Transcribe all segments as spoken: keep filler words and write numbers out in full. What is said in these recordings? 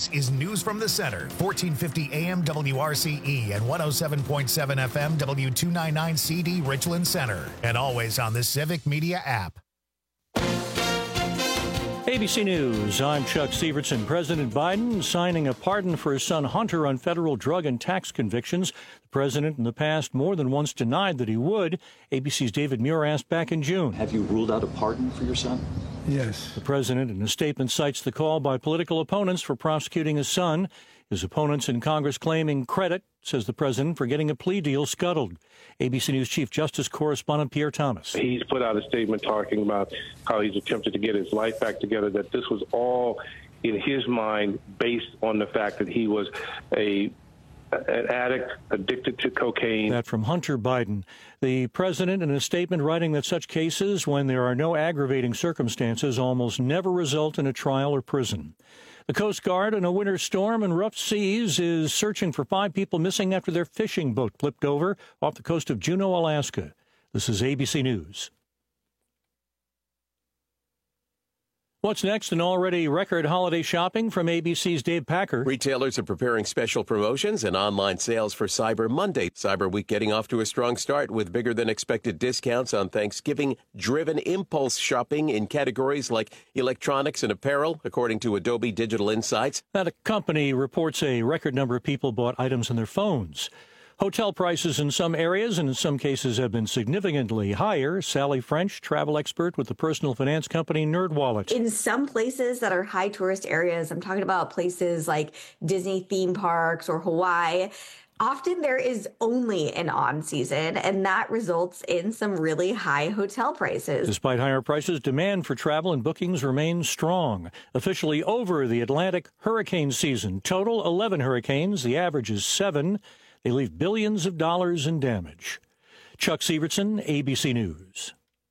This is News from the Center, fourteen fifty A M W R C E and one oh seven point seven F M W two ninety-nine C D Richland Center, and always on the Civic Media app. A B C News, I'm Chuck Sievertson. President Biden signing a pardon for his son Hunter on federal drug and tax convictions. The president in the past more than once denied that he would. A B C's David Muir asked back in June. Have you ruled out a pardon for your son? Yes. The president in a statement cites the call by political opponents for prosecuting his son. His opponents in Congress claiming credit, says the president, for getting a plea deal scuttled. A B C News Chief Justice correspondent Pierre Thomas. He's put out a statement talking about how he's attempted to get his life back together, that this was all, in his mind, based on the fact that he was a an addict, addicted to cocaine. That from Hunter Biden. The president in a statement writing that such cases, when there are no aggravating circumstances, almost never result in a trial or prison. The Coast Guard, in a winter storm and rough seas, is searching for five people missing after their fishing boat flipped over off the coast of Juneau, Alaska. This is A B C News. What's next in already record holiday shopping from A B C's Dave Packer. Retailers are preparing special promotions and online sales for Cyber Monday. Cyber Week getting off to a strong start with bigger than expected discounts on Thanksgiving-driven impulse shopping in categories like electronics and apparel, according to Adobe Digital Insights. That company reports a record number of people bought items on their phones. Hotel prices in some areas and in some cases have been significantly higher. Sally French, travel expert with the personal finance company NerdWallet. In some places that are high tourist areas, I'm talking about places like Disney theme parks or Hawaii, often there is only an on season, and that results in some really high hotel prices. Despite higher prices, demand for travel and bookings remains strong. Officially over the Atlantic hurricane season. Total eleven hurricanes. The average is seven. They leave billions of dollars in damage. Chuck Sievertson, A B C News.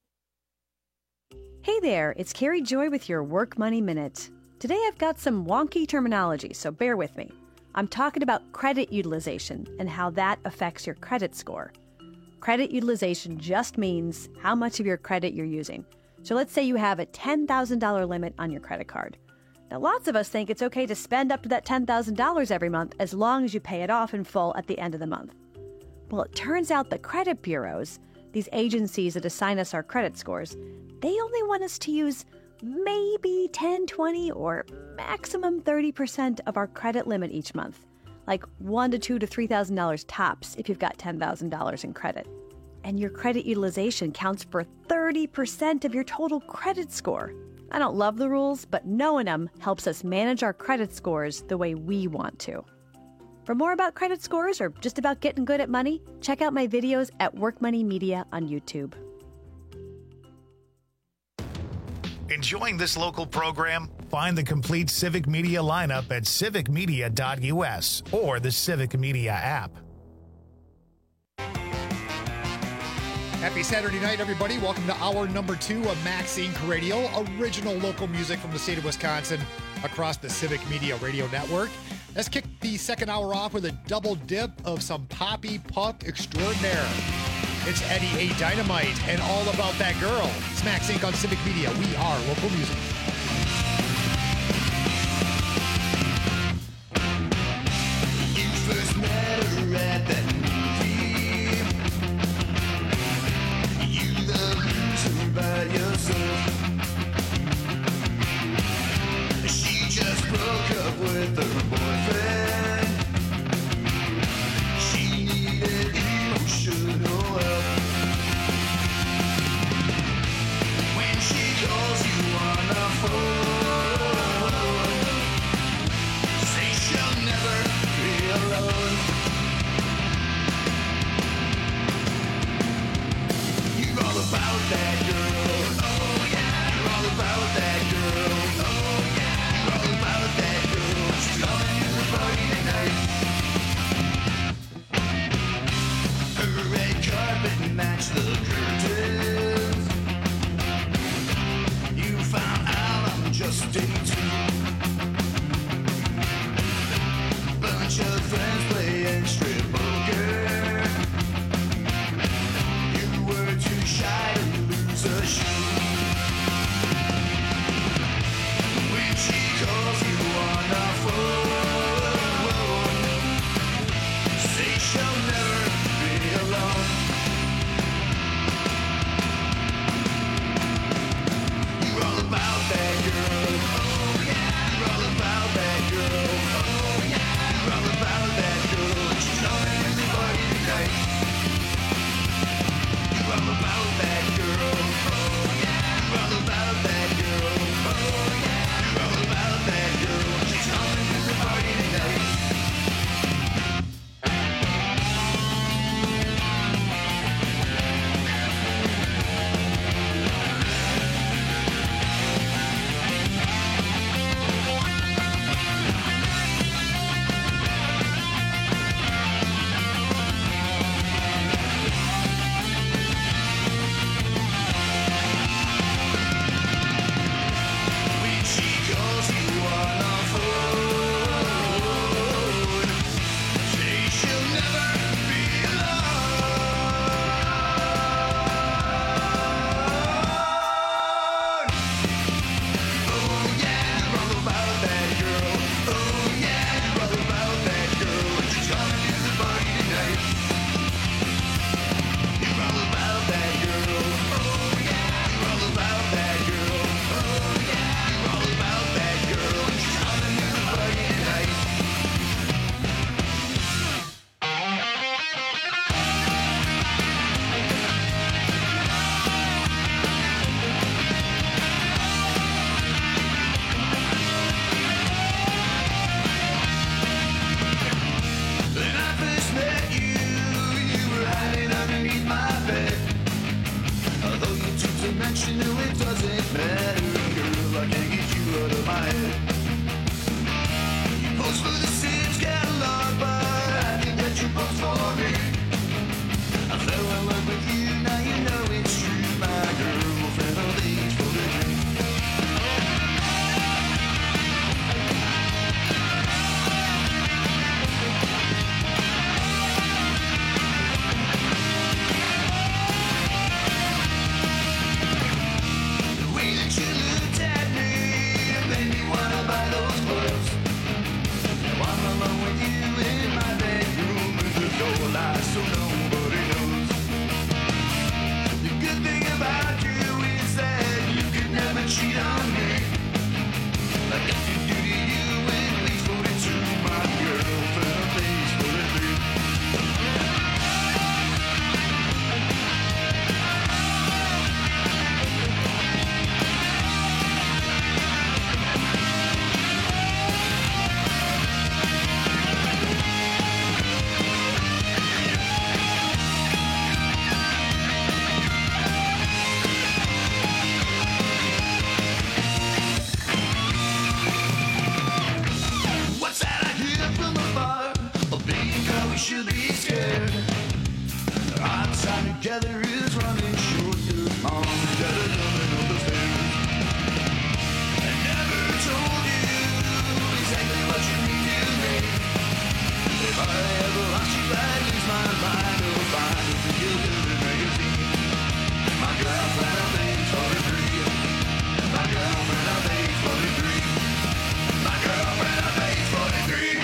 Hey there, it's Carrie Joy with your Work Money Minute. Today I've got some wonky terminology, so bear with me. I'm talking about credit utilization and how that affects your credit score. Credit utilization just means how much of your credit you're using. So let's say you have a ten thousand dollars limit on your credit card. Now, lots of us think it's okay to spend up to that ten thousand dollars every month as long as you pay it off in full at the end of the month. Well, it turns out the credit bureaus, these agencies that assign us our credit scores, they only want us to use maybe ten, twenty, or maximum thirty percent of our credit limit each month, like one to two to three thousand dollars tops if you've got ten thousand dollars in credit. And your credit utilization counts for thirty percent of your total credit score. I don't love the rules, but knowing them helps us manage our credit scores the way we want to. For more about credit scores or just about getting good at money, check out my videos at Work Money Media on YouTube. Enjoying this local program? Find the complete Civic Media lineup at civic media dot U S or the Civic Media app. Happy Saturday night, everybody. Welcome to hour number two of Max Inc Radio, original local music from the state of Wisconsin across the Civic Media Radio Network. Let's kick the second hour off with a double dip of some poppy punk extraordinaire. It's Eddie A. Dynamite and All About That Girl. It's Max Inc on Civic Media. We are local music. You first met her at that by yourself. She just broke up with her boyfriend. She needed emotional help. When she calls you on the lie so nobody knows. The good thing about you is that you could never cheat on me. Like if you do to you, at least forty-two, my girlfriend plays forty-three. What's that I hear from afar? A big girl, we should be scared. Our time together is running short. Mom, together coming up the stairs. I never told you exactly what you need to me. If I ever lost you, I'd lose my mind. Oh, fine, if you give it a magazine. My girlfriend, I think, forty-three. My girlfriend, I think, forty-three. My girlfriend, I think, forty-three.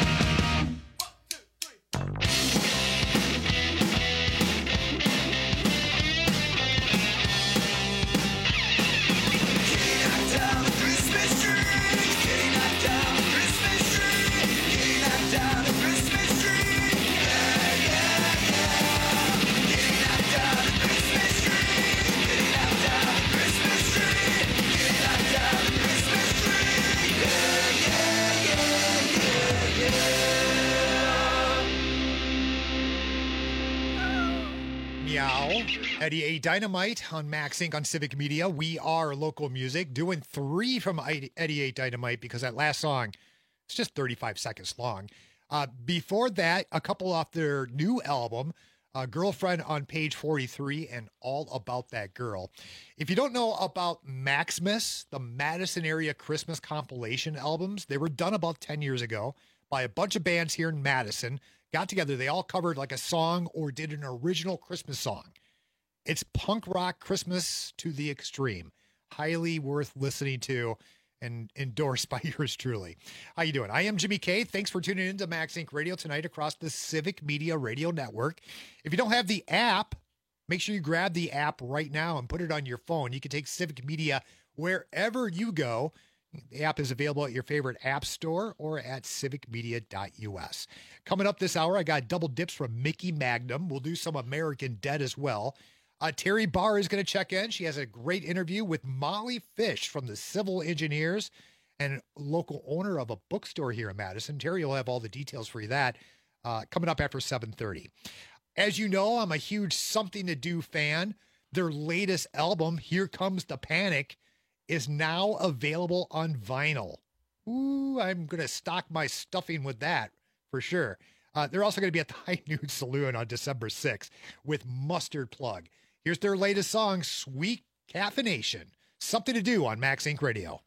Meow. Eddie A. Dynamite on Max Inc on Civic Media. We are local music. Doing three from Eddie A. Dynamite because that last song, it's just thirty-five seconds long. Uh, before that, a couple off their new album, uh, Girlfriend on Page forty-three and All About That Girl. If you don't know about Maximus, the Madison area Christmas compilation albums, they were done about ten years ago by a bunch of bands here in Madison. Got together, they all covered like a song or did an original Christmas song. It's punk rock Christmas to the extreme. Highly worth listening to and endorsed by yours truly. How you doing? I am Jimmy K. Thanks for tuning in to Max Inc Radio tonight across the Civic Media Radio Network. If you don't have the app, make sure you grab the app right now and put it on your phone. You can take Civic Media wherever you go. The app is available at your favorite app store or at civic media dot u s. Coming up this hour, I got double dips from Mickey Magnum. We'll do some American Dead as well. Uh, Terry Barr is going to check in. She has a great interview with Molly Fish from the Civil Engineers and local owner of a bookstore here in Madison. Terry will have all the details for you that uh, coming up after seven thirty. As you know, I'm a huge Something to Do fan. Their latest album, Here Comes the Panic, is now available on vinyl. Ooh, I'm going to stock my stuffing with that for sure. Uh, they're also going to be at the High Noon Saloon on December sixth with Mustard Plug. Here's their latest song, Sweet Caffeination. Something to Do on Max Inc Radio.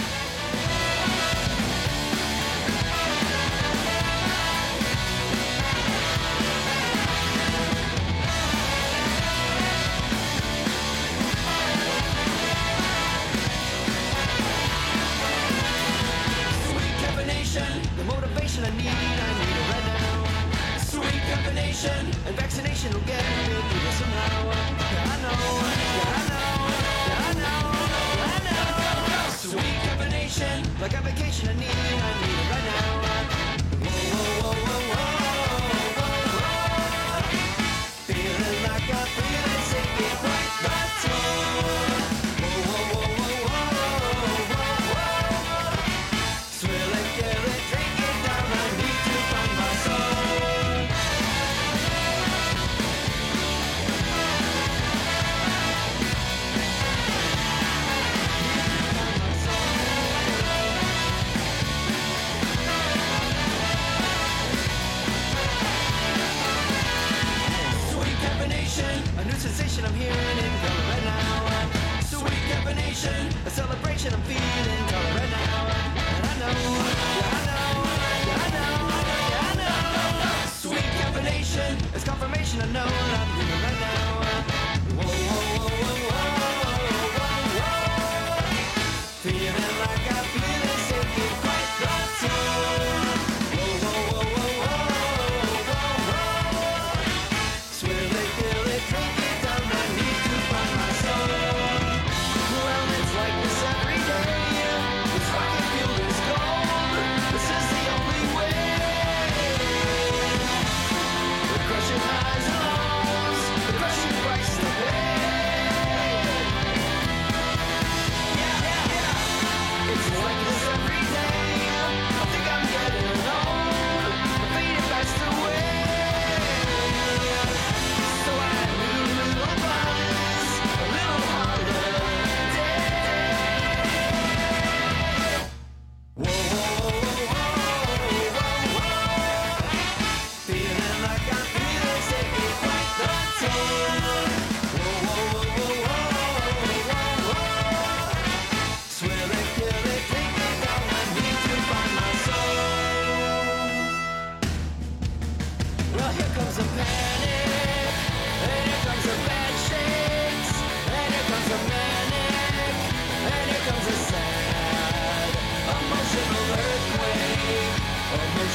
The motivation I need, I need it right now. Sweet combination and vaccination will get me through this somehow. Yeah, I know, yeah, I know, yeah, I know, yeah, I know. Sweet combination, like a vacation I need, I need it right now. Whoa, whoa, whoa, whoa, whoa, whoa, whoa. Feeling like a feeling, sinking right back to. Whoa, whoa, whoa, whoa, whoa, whoa, whoa. Swill and get it, drink it down, I need to find my soul. Find my soul.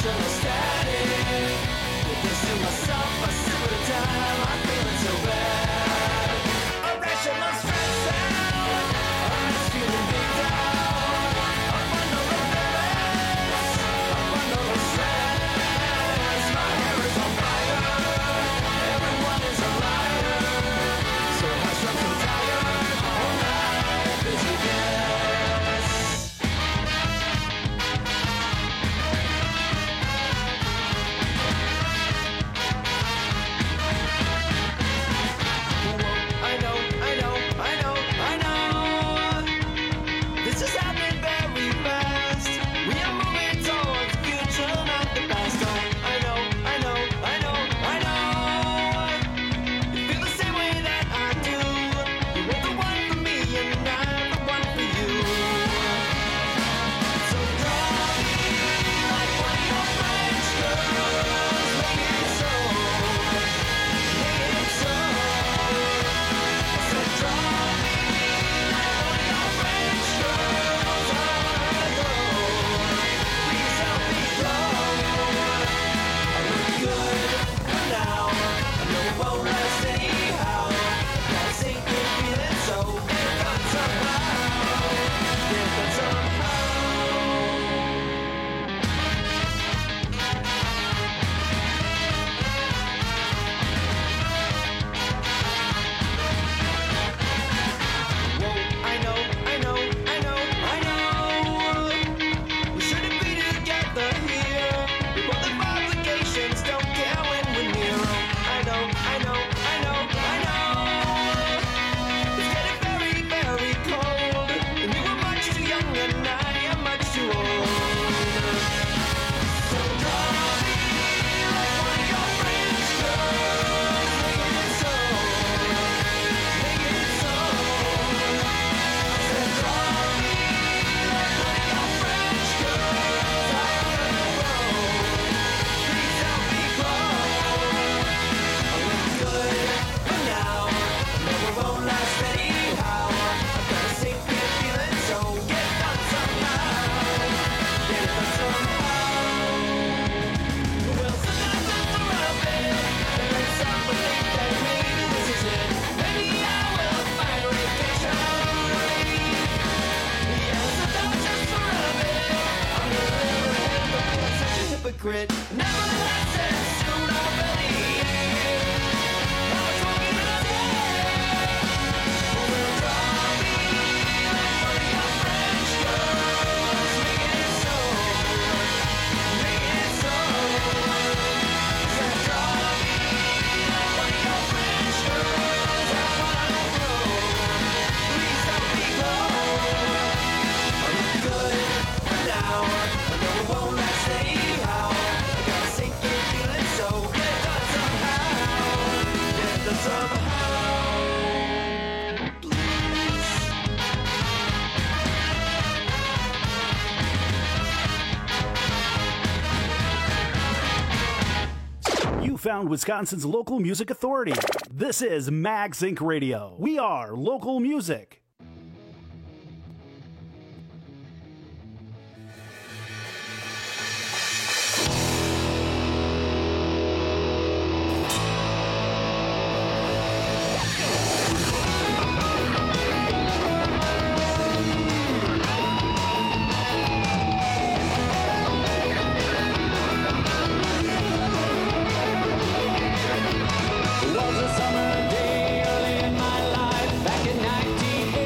emotional static. With this to myself, I sit with time. I'm feeling so bad. Irrational stress out. I'm just feeling big down. Up under the stress. Up under the stress. My hair is on fire. Everyone is a liar. So hush up and tired. All night, busy guess. I know, I know, I know, I know. This is happening very fast. We are moving towards the future, not the past. Oh, I know, I know, I know, I know. You feel the same way that I do. You were the one for me, and I'm the one for you. So draw me like one of your French girls. Make it so, make it so. So draw me like one of your French girls. I wanna go. Please help me go. I look good for now. I know it won't last anyhow. Got a sinking feeling, so get done somehow. Get done somehow. Whoa, I know, I know, I know, I know. We shouldn't be together here. We both have obligations, don't care when we're near. Oh, I know, I know, I know, I know. It's getting very, very cold. And you were much too young and I am much too old. So draw me like one of your French girls. Make it so, make it so. So draw me like one of your French girls. I wanna go. Please help me go. I look good for now. No, it won't last anyhow. I've got a sinking feeling, so get done somehow. Get it done somehow. Well, sometimes it's a rabbit, and then somebody can make a decision. Maybe I will find vacation. Yeah, sometimes it's a rabbit. I'm a little hypocrite, I'm such a hypocrite. Nevertheless, it's soon I'm ready. Now it's walking in a day. Well, draw me like one of your French girls. Make it so, make it so. So draw me like one of your French girls. I wanna go. Please help me go. I look good for now. I know it won't last anyhow. I got a sinking feeling, so get done somehow. Get done somehow. Please. You found Wisconsin's local music authority. This is Mags Incorporated. Radio. We are local music. Was a summer day early in my life back in nineteen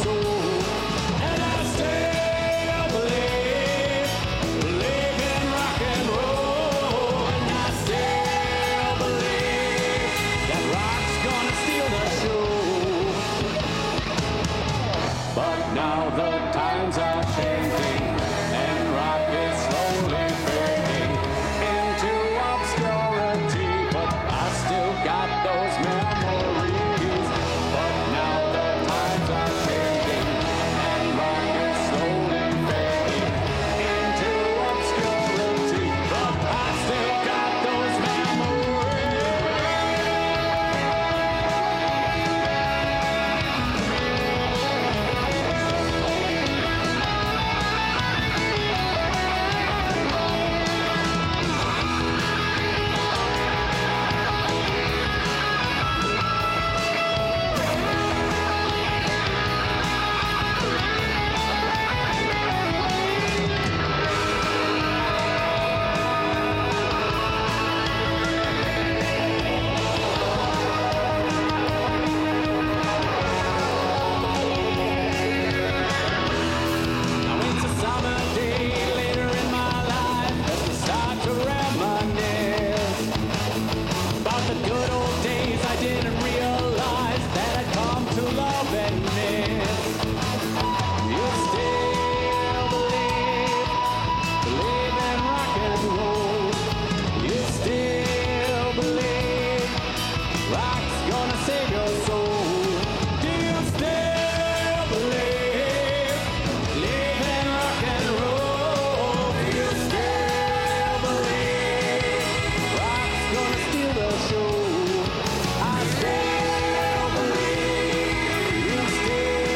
soul. And I still believe, believe in rock and roll. And I still believe that rock's gonna steal the show. But now the times are changing, and rock is slowly fading into obscurity. But I still got those memories. But now the times are changing, and rock is slowly fading into obscurity. But I still got those memories. Now it's a summer day later in my life as we start to reminisce about the good old days I didn't realize that I'd come to love and miss. You still believe, believe in rock and roll. You still believe rock's gonna save your soul. Do you still believe, believe in rock and roll? Do you still believe rock's gonna steal the show? I still believe, you still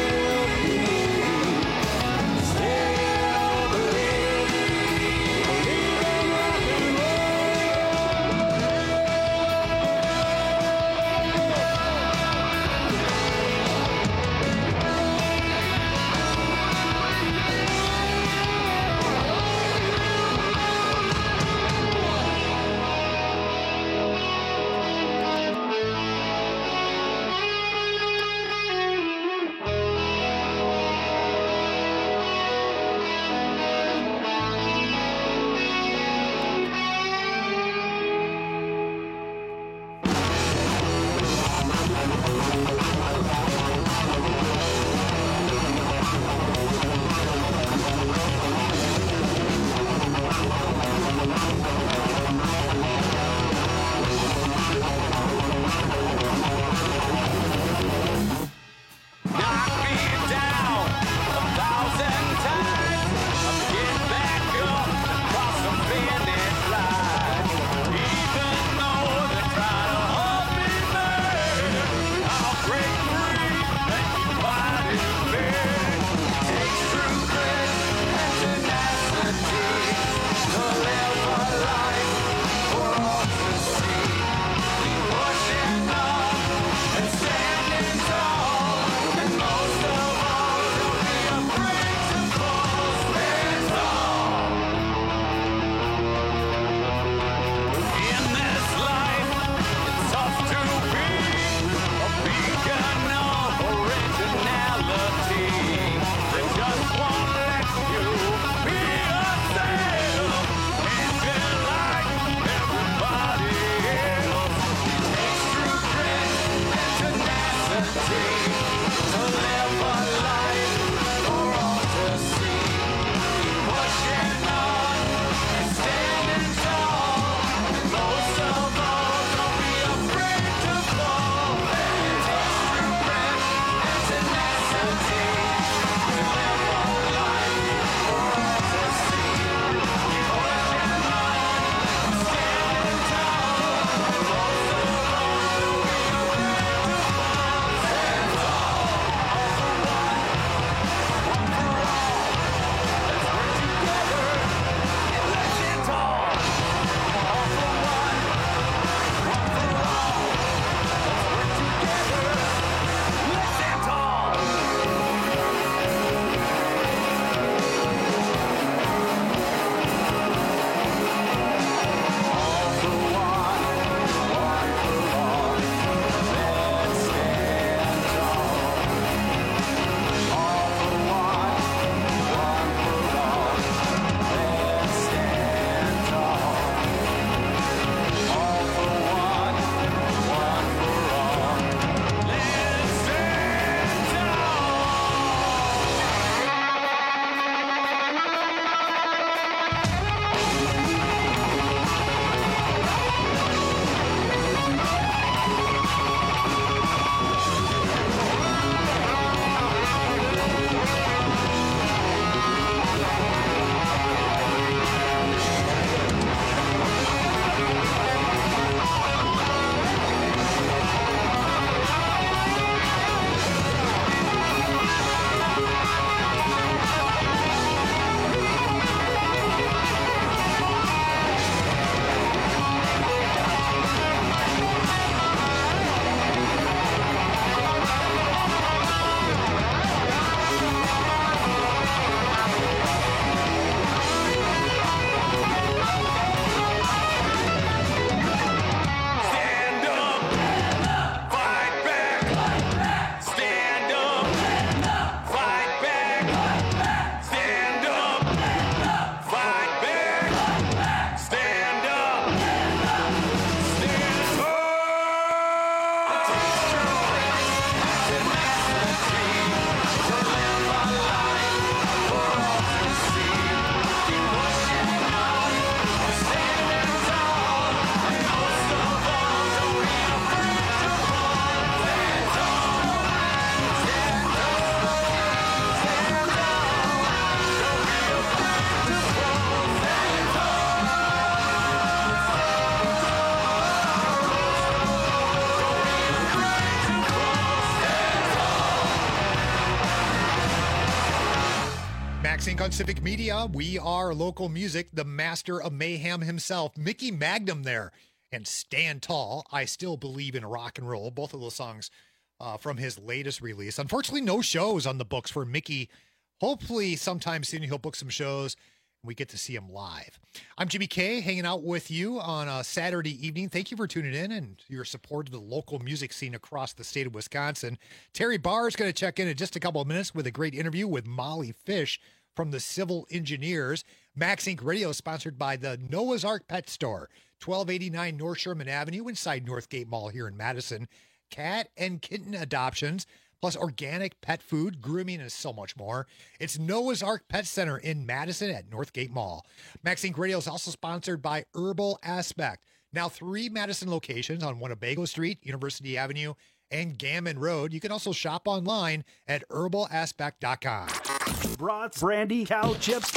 Max Inc on Civic Media. We are local music, the master of mayhem himself, Mickey Magnum there, and Stand Tall. I Still Believe in Rock and Roll. Both of those songs uh, from his latest release. Unfortunately, no shows on the books for Mickey. Hopefully, sometime soon he'll book some shows and we get to see him live. I'm Jimmy K, hanging out with you on a Saturday evening. Thank you for tuning in and your support of the local music scene across the state of Wisconsin. Terry Barr is going to check in in just a couple of minutes with a great interview with Molly Fish from the Civil Engineers. Max Inc Radio is sponsored by the Noah's Ark Pet Store, twelve eighty-nine North Sherman Avenue inside Northgate Mall here in Madison. Cat and kitten adoptions, plus organic pet food, grooming, and so much more. It's Noah's Ark Pet Center in Madison at Northgate Mall. Max Inc Radio is also sponsored by Herbal Aspect. Now three Madison locations on Winnebago Street, University Avenue, and Gammon Road. You can also shop online at herbal aspect dot com. Brats, brandy, cow chips,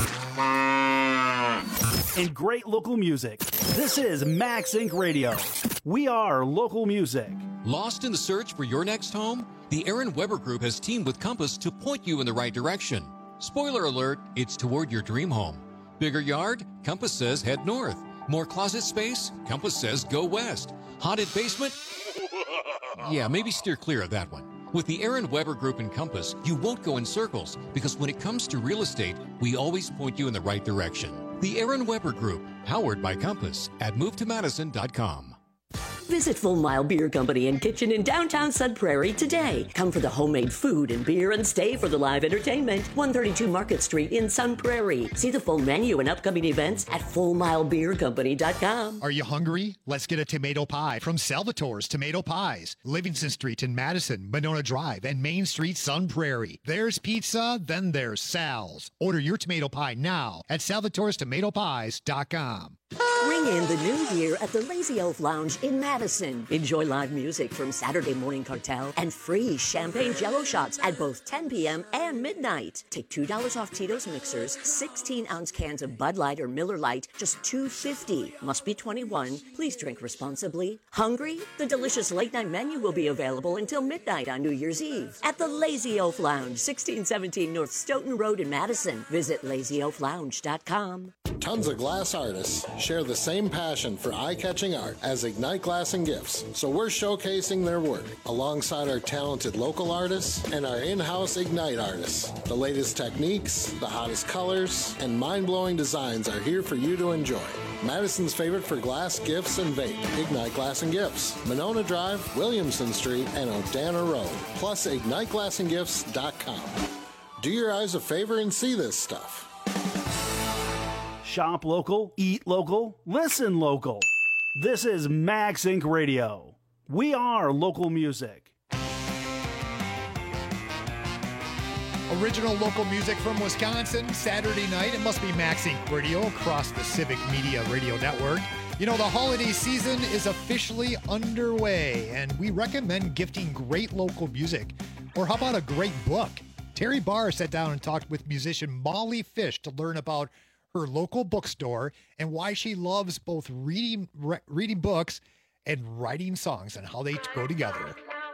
and great local music. This is Max Inc Radio. We are local music. Lost in the search for your next home? The Aaron Weber Group has teamed with Compass to point you in the right direction. Spoiler alert, it's toward your dream home. Bigger yard? Compass says head north. More closet space? Compass says go west. Haunted basement? Yeah, maybe steer clear of that one. With the Aaron Weber Group and Compass, you won't go in circles because when it comes to real estate, we always point you in the right direction. The Aaron Weber Group, powered by Compass at move to madison dot com. Visit Full Mile Beer Company and Kitchen in downtown Sun Prairie today. Come for the homemade food and beer and stay for the live entertainment. one thirty-two Market Street in Sun Prairie. See the full menu and upcoming events at full mile beer company dot com. Are you hungry? Let's get a tomato pie from Salvatore's Tomato Pies. Livingston Street in Madison, Monona Drive, and Main Street, Sun Prairie. There's pizza, then there's Sal's. Order your tomato pie now at salvatores tomato pies dot com. Ring in the new year at the Lazy Elf Lounge in Madison. Enjoy live music from Saturday Morning Cartel and free champagne jello shots at both ten p.m. and midnight. Take two dollars off Tito's mixers, sixteen ounce cans of Bud Light or Miller Lite, just two dollars and fifty cents. Must be twenty-one. Please drink responsibly. Hungry? The delicious late night menu will be available until midnight on New Year's Eve at the Lazy Elf Lounge, sixteen seventeen North Stoughton Road in Madison. Visit lazy elf lounge dot com. Tons of glass artists share the same passion for eye-catching art as Ignite Glass and Gifts, so we're showcasing their work alongside our talented local artists and our in-house Ignite artists. The latest techniques, the hottest colors, and mind-blowing designs are here for you to enjoy. Madison's favorite for glass, gifts, and vape, Ignite Glass and Gifts, Monona Drive, Williamson Street, and O'Dana Road, plus ignite glass and gifts dot com. Do your eyes a favor and see this stuff. Shop local, eat local, listen local. This is Max Inc Radio. We are local music. Original local music from Wisconsin, Saturday night. It must be Max Inc Radio across the Civic Media Radio Network. You know, the holiday season is officially underway, and we recommend gifting great local music. Or how about a great book? Terry Barr sat down and talked with musician Molly Fish to learn about her local bookstore and why she loves both reading re- reading books and writing songs and how they go together.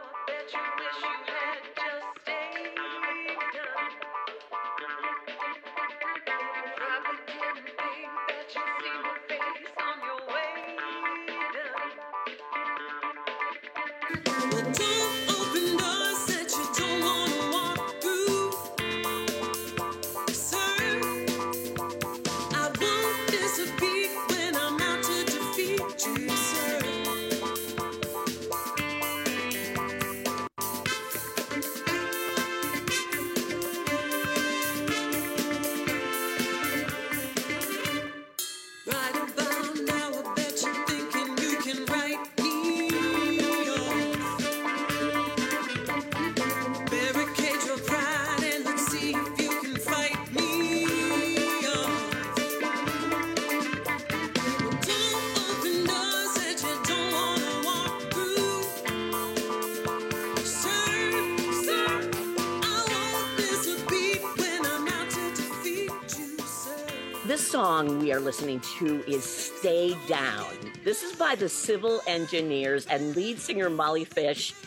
This song we are listening to is Stay Down. This is by the Civil Engineers and lead singer Molly Fish.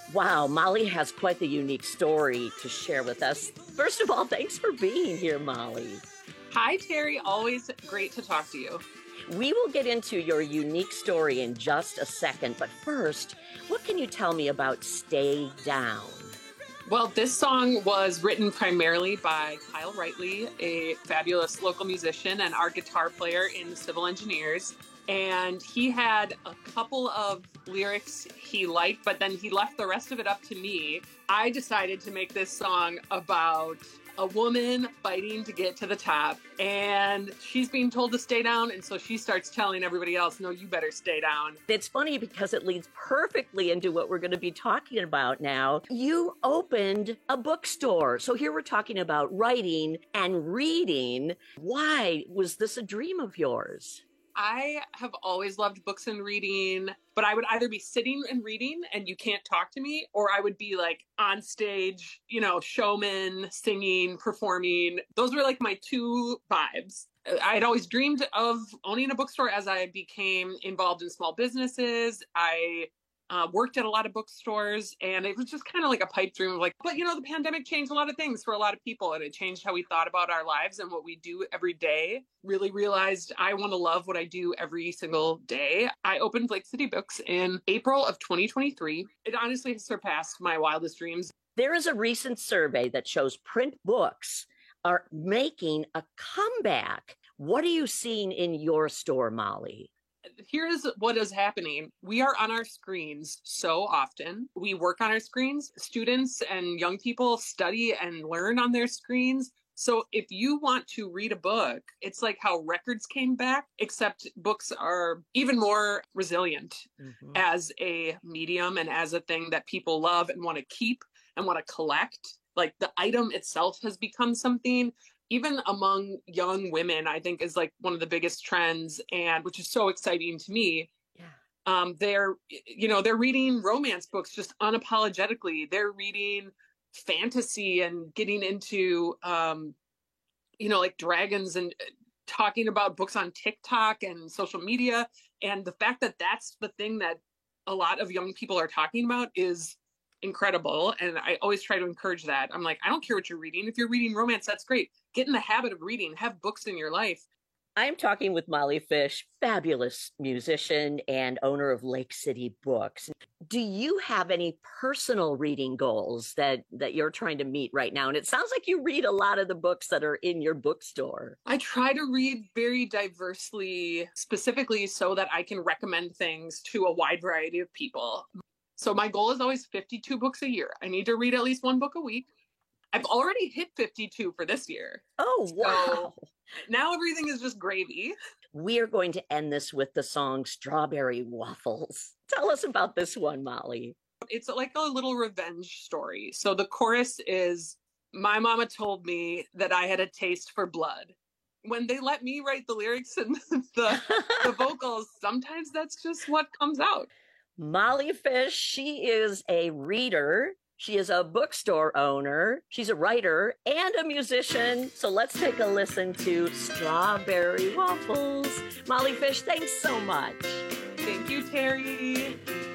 Wow, Molly has quite the unique story to share with us. First of all, thanks for being here, Molly. Hi, Terry. Always great to talk to you. We will get into your unique story in just a second, but first, what can you tell me about Stay Down? Well, this song was written primarily by Kyle Rightly, a fabulous local musician and our guitar player in the Civil Engineers. And he had a couple of lyrics he liked, but then he left the rest of it up to me. I decided to make this song about a woman fighting to get to the top, and she's being told to stay down, and so she starts telling everybody else, no, you better stay down. It's funny because it leads perfectly into what we're going to be talking about now. You opened a bookstore. So here we're talking about writing and reading. Why was this a dream of yours? I have always loved books and reading, but I would either be sitting and reading and you can't talk to me, or I would be like on stage, you know, showman, singing, performing. Those were like my two vibes. I had always dreamed of owning a bookstore as I became involved in small businesses. I Uh, worked at a lot of bookstores, and it was just kind of like a pipe dream of like, but you know, the pandemic changed a lot of things for a lot of people, and it changed how we thought about our lives and what we do every day. Really realized I want to love what I do every single day. I opened Lake City Books in April of twenty twenty-three. It honestly has surpassed my wildest dreams. There is a recent survey that shows print books are making a comeback. What are you seeing in your store, Molly? Here's what is happening. We are on our screens so often. We work on our screens. Students and young people study and learn on their screens. So if you want to read a book, it's like how records came back, except books are even more resilient mm-hmm. as a medium and as a thing that people love and want to keep and want to collect. Like the item itself has become something. Even among young women, I think is like one of the biggest trends, and which is so exciting to me. Yeah. Um, they're, you know, they're reading romance books just unapologetically. They're reading fantasy and getting into, um, you know, like dragons and talking about books on TikTok and social media. And the fact that that's the thing that a lot of young people are talking about is incredible. And I always try to encourage that. I'm like, I don't care what you're reading. If you're reading romance, that's great. Get in the habit of reading, have books in your life. I'm talking with Molly Fish, fabulous musician and owner of Lake City Books. Do you have any personal reading goals that, that you're trying to meet right now? And it sounds like you read a lot of the books that are in your bookstore. I try to read very diversely, specifically so that I can recommend things to a wide variety of people. So my goal is always fifty-two books a year. I need to read at least one book a week. I've already hit fifty-two for this year. Oh, wow. So now everything is just gravy. We are going to end this with the song Strawberry Waffles. Tell us about this one, Molly. It's like a little revenge story. So the chorus is, my mama told me that I had a taste for blood. When they let me write the lyrics and the, the vocals, sometimes that's just what comes out. Molly Fish, she is a reader. She is a bookstore owner. She's a writer and a musician. So let's take a listen to Strawberry Waffles. Molly Fish, thanks so much. Thank you, Terry.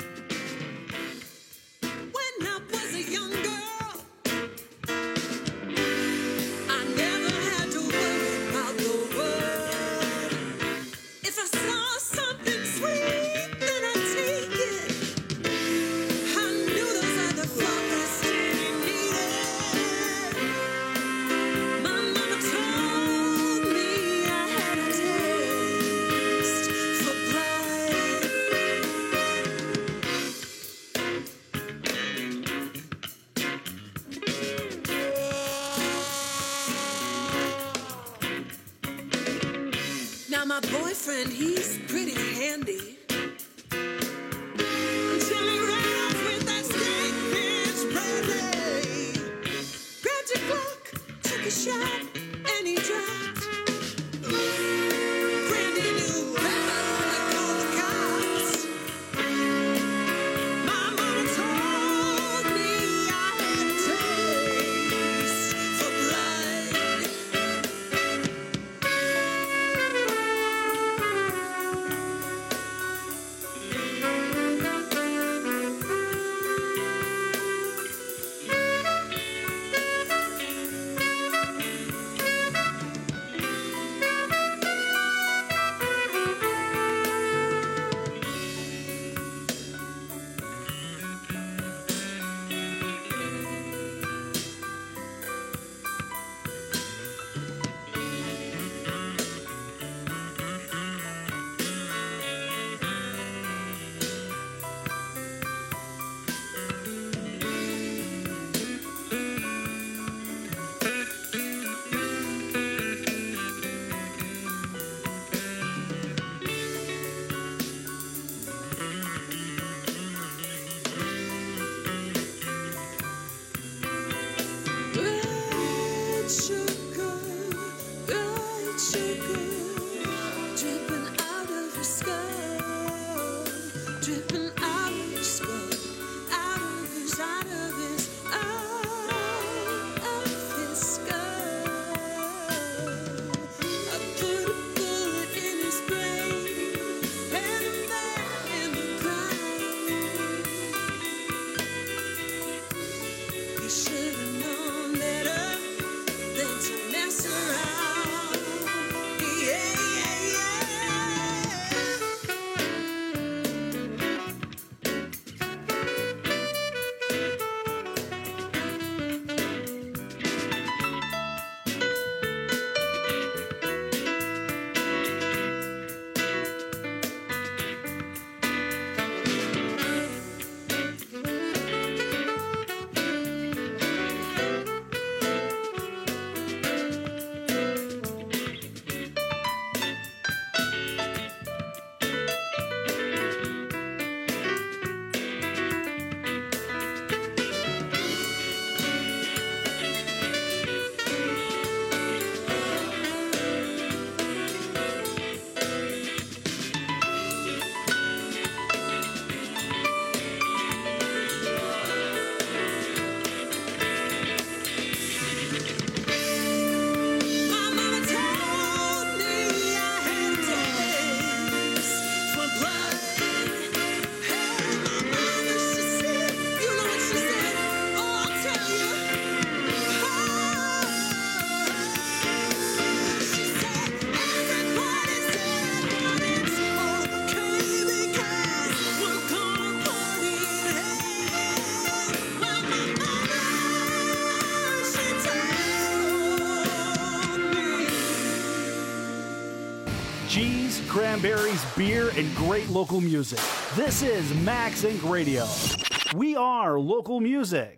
When I was a young girl, I never had to worry about the world. If I saw something sweet, my boyfriend, he's pretty handy. Until he ran off with that snake bitch, Brandy. Grabbed a Glock, took a shot, and he dropped. Brandy knew better than to call the cops. My mama told me I had a taste for blood. cranberries, beer, and great local music. This is Max Inc Radio. We are local music.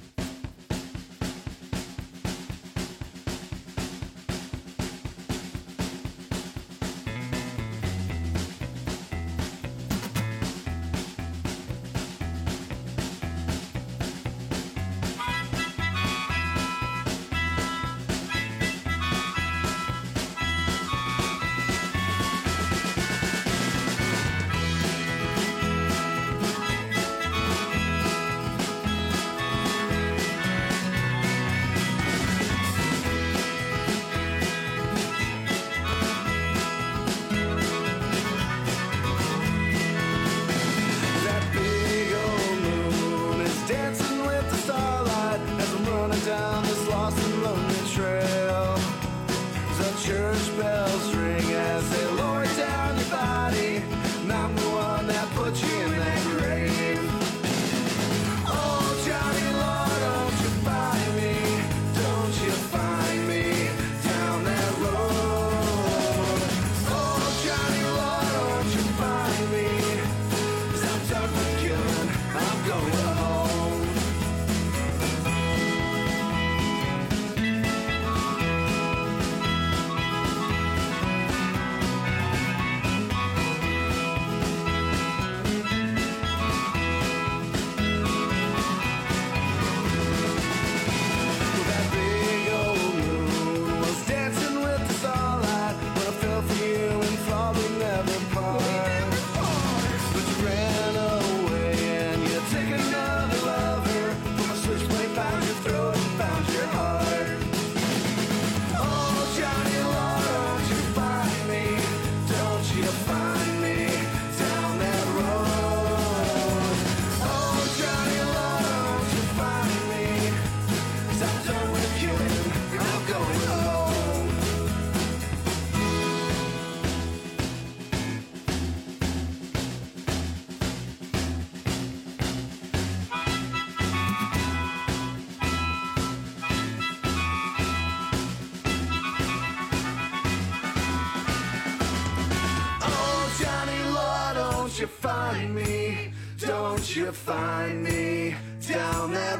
you find me, don't you find me down that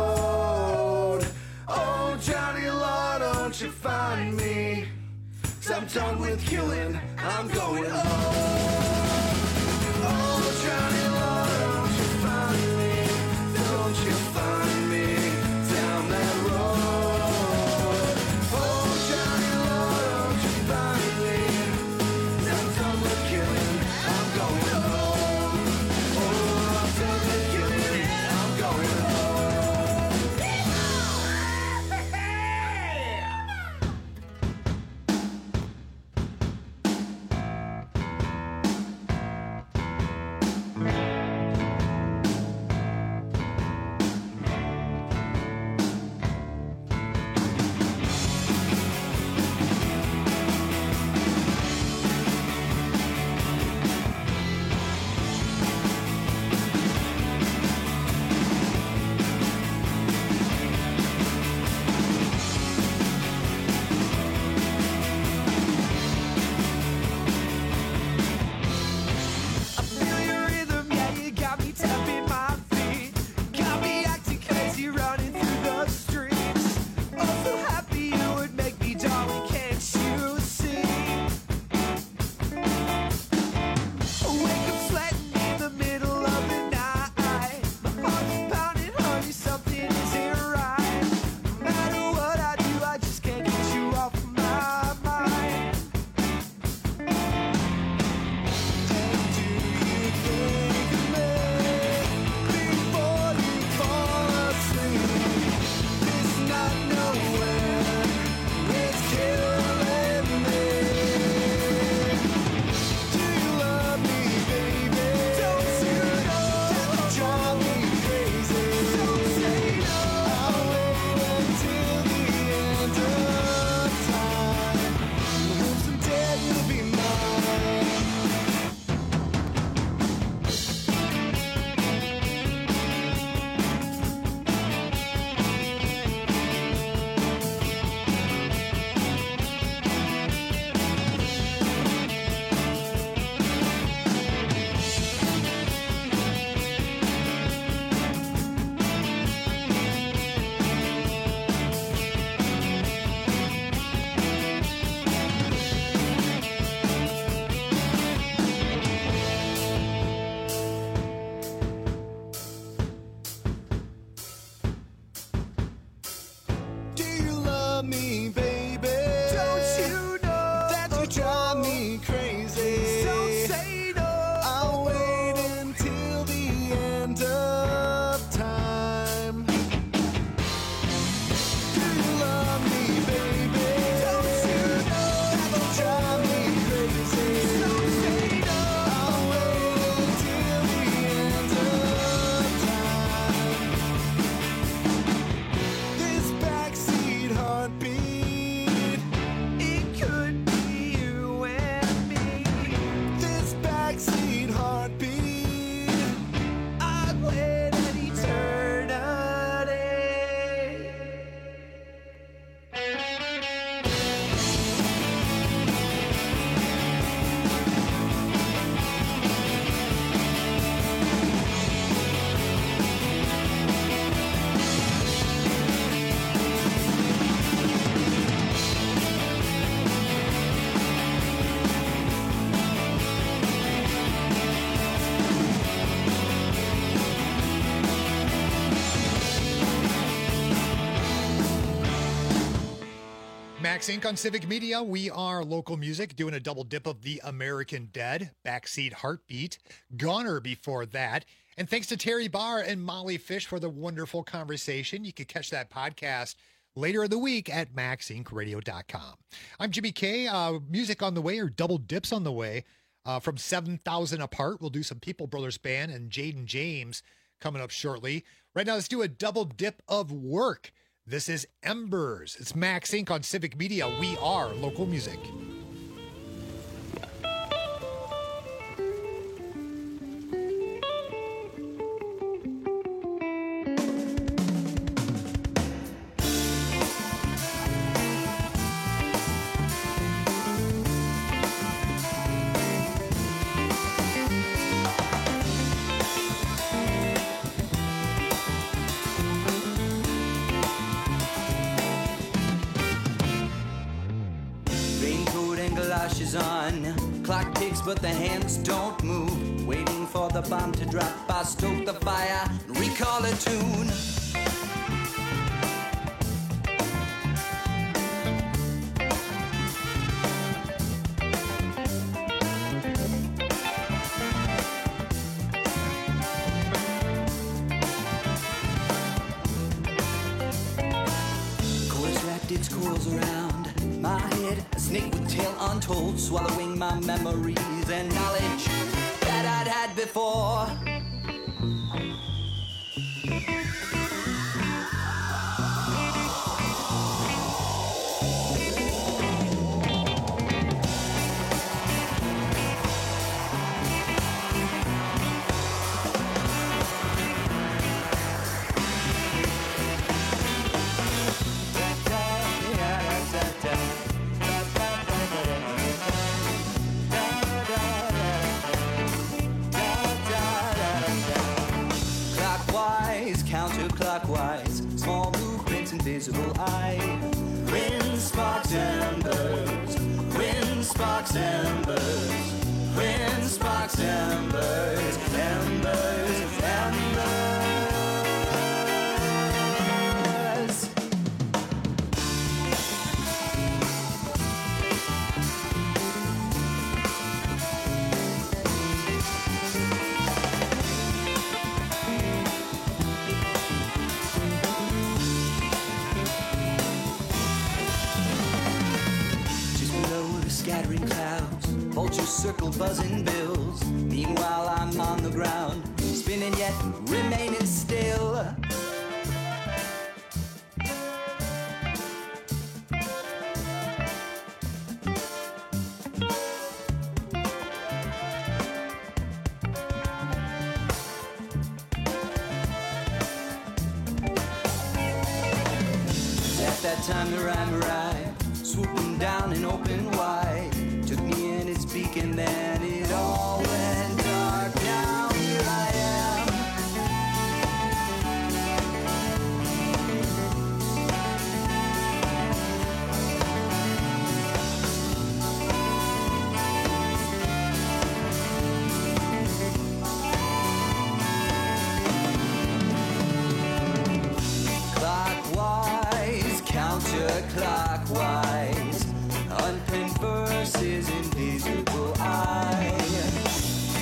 road. Oh, Johnny Law, don't you find me, 'cause I'm done with killing, I'm going home. Oh, Johnny Law, don't you find me, don't you find me down that road. Oh, Johnny Law, don't you find me, 'cause I'm done with killing, I'm going home. Oh, I'm done with killing, I'm going home. Max Incorporated on Civic Media. We are local music, doing a double dip of The American Dead, Backseat Heartbeat, Goner before that. And thanks to Terry Barr and Molly Fish for the wonderful conversation. You can catch that podcast later in the week at max inc radio dot com. I'm Jimmy K. Uh, music on the way, or double dips on the way, uh, from seven thousand Apart. We'll do some People Brothers Band and Jaden James coming up shortly. Right now, let's do a double dip of Work. This is Embers. It's Max Incorporated on Civic Media. We are local music. On. Clock ticks, but the hands don't move. Waiting for the bomb to drop, I stoke the fire and recall a tune. Coils wrapped its coils around my head, a snake with tail untold, swallowing my memories and knowledge that I'd had before. Clockwise, small movements, invisible eye. Wind sparks embers, wind sparks embers, wind sparks embers, embers, embers. Scattering clouds, vultures circle buzzing bills. Meanwhile I'm on the ground, spinning yet remaining still. At that time the rhyme arrived, swooping down and open wide, took me in its beak and then it all went dark. Now here I am. Clockwise, counterclockwise, unpenned verses, invisible eye.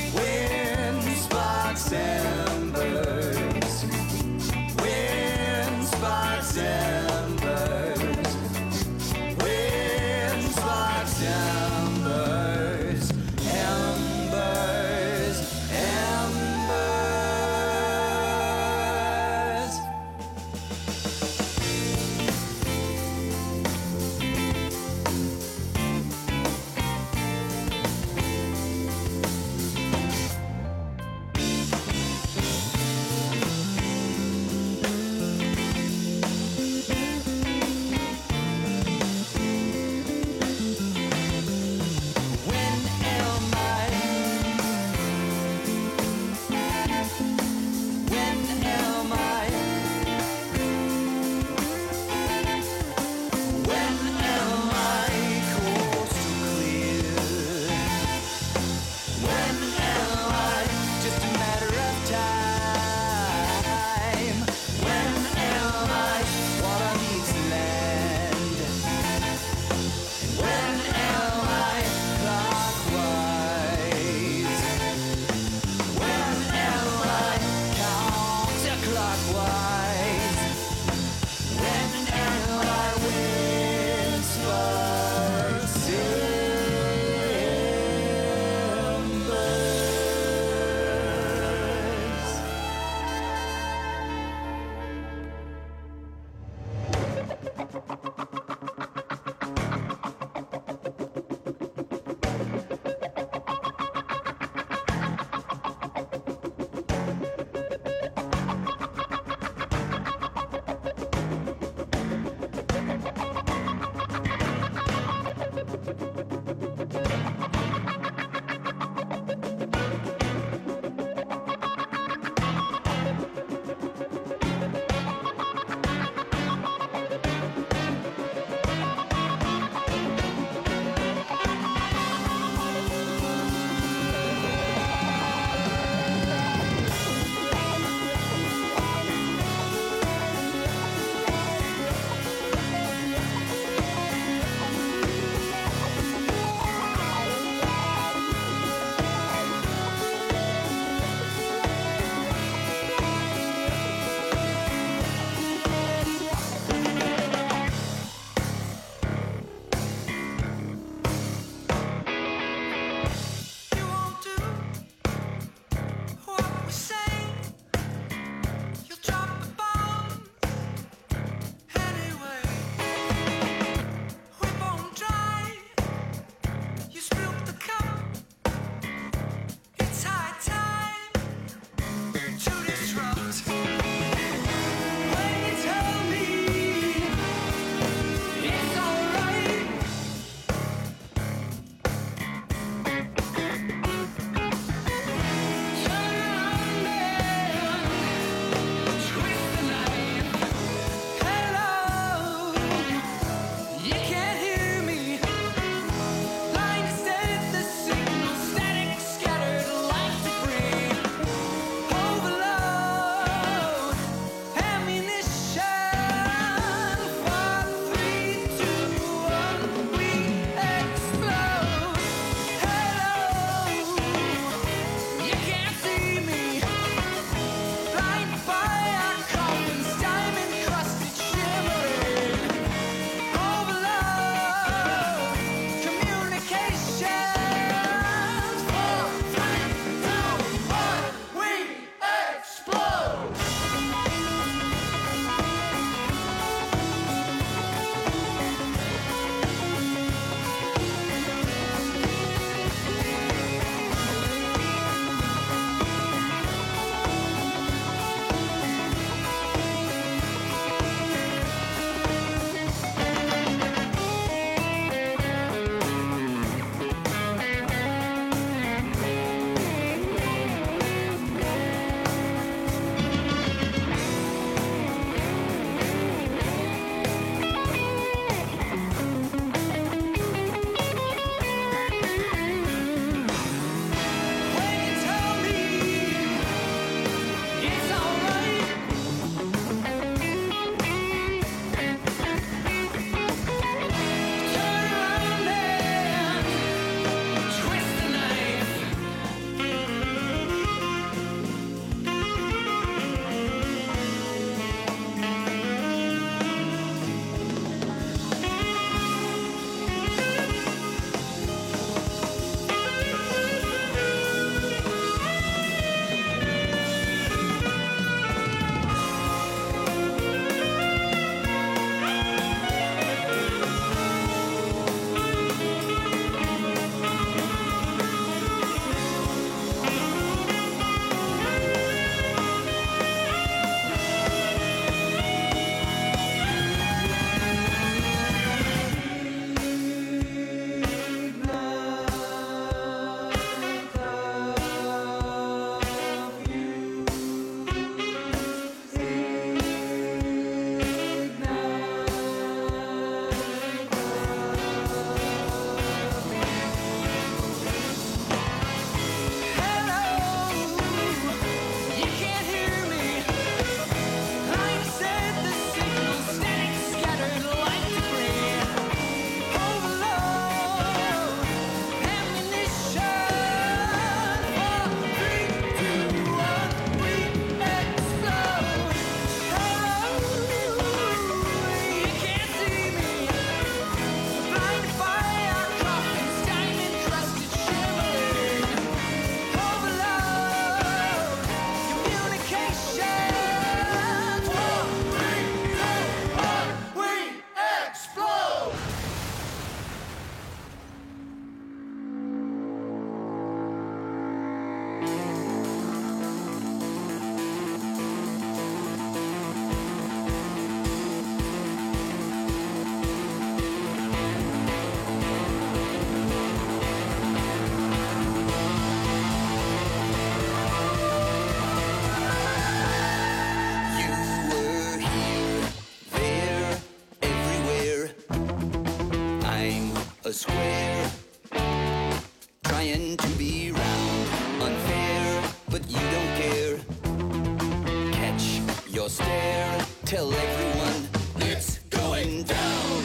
a square, trying to be round, unfair, but you don't care. Catch your stare, tell everyone it's going down.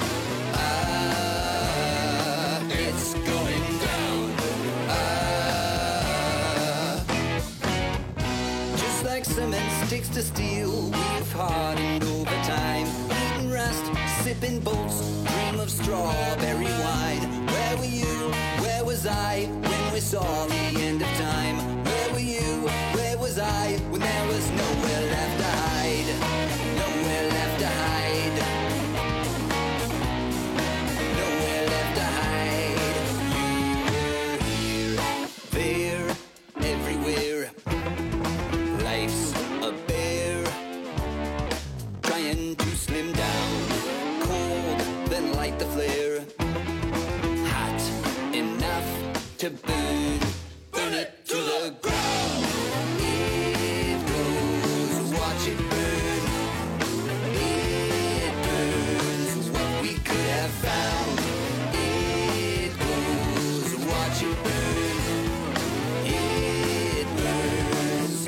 Ah, it's going down. Ah, just like cement sticks to steel, we've hardened over time. Eating rust, sipping bolts, dream of strawberry wine. Where were you? Where was I when we saw the end of time? Where were you? Where was I when there was nowhere left to hide? Nowhere left to hide. Nowhere left to hide. You were here, there, everywhere. Life's a bear, trying to slim down. Cold, then light the flare. Hot enough to burn, burn it to the ground. It goes, watch it burn. It burns what we could have found. It goes, watch it burn. It burns.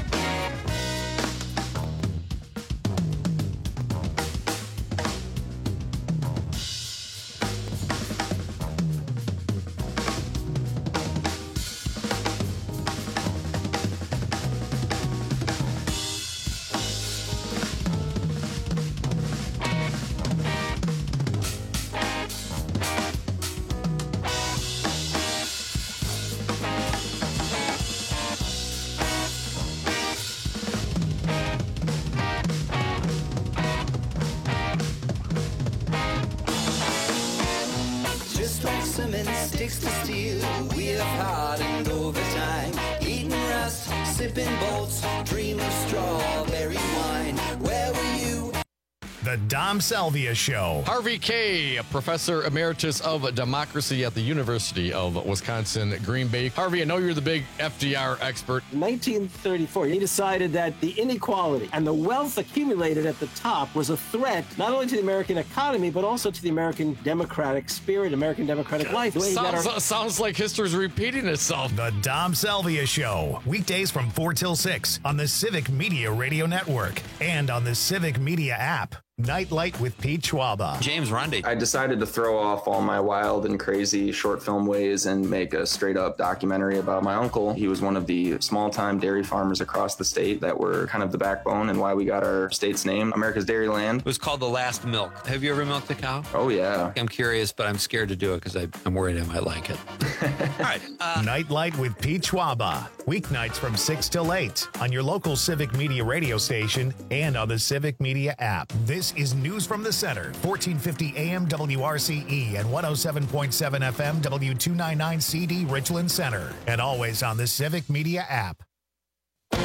Just like cement sticks to steel, we have hardened over time. Eating rust, sipping bolts, dream of strawberry wine. Where were you? The Dom Salvia Show. Harvey Kaye, professor emeritus of democracy at the University of Wisconsin, Green Bay. Harvey, I know you're the big F D R expert. In nineteen thirty-four, he decided that the inequality and the wealth accumulated at the top was a threat not only to the American economy, but also to the American democratic spirit, American democratic life. The way he got Sounds, our- sounds like history's repeating itself. The Dom Salvia Show. Weekdays from four till six on the Civic Media Radio Network and on the Civic Media app. Nightlight with Pete Schwaba. James Rundy. I decided to throw off all my wild and crazy short film ways and make a straight up documentary about my uncle. He was one of the small time dairy farmers across the state that were kind of the backbone and why we got our state's name, America's Dairy Land. It was called The Last Milk. Have you ever milked a cow? Oh, yeah. I'm curious, but I'm scared to do it because I'm worried I might like it. All right. Uh, Nightlight with Pete Schwaba. Weeknights from six till eight on your local Civic Media radio station and on the Civic Media app. This is News from the Center, fourteen fifty A M W R C E and one oh seven point seven F M W two ninety-nine C D Richland Center. And always on the Civic Media app.